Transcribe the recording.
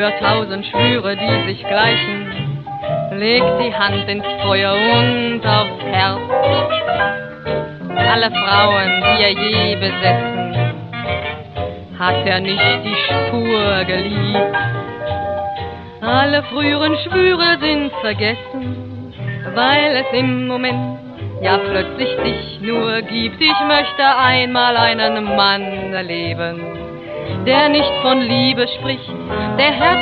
Für 1000 Schwüre, die sich gleichen, legt die Hand ins Feuer und aufs Herz. Alle Frauen, die er je besessen, hat er nicht die Spur geliebt. Alle früheren Schwüre sind vergessen, weil es im Moment ja plötzlich dich nur gibt. Ich möchte einmal einen Mann erleben, der nicht von Liebe spricht, der Herz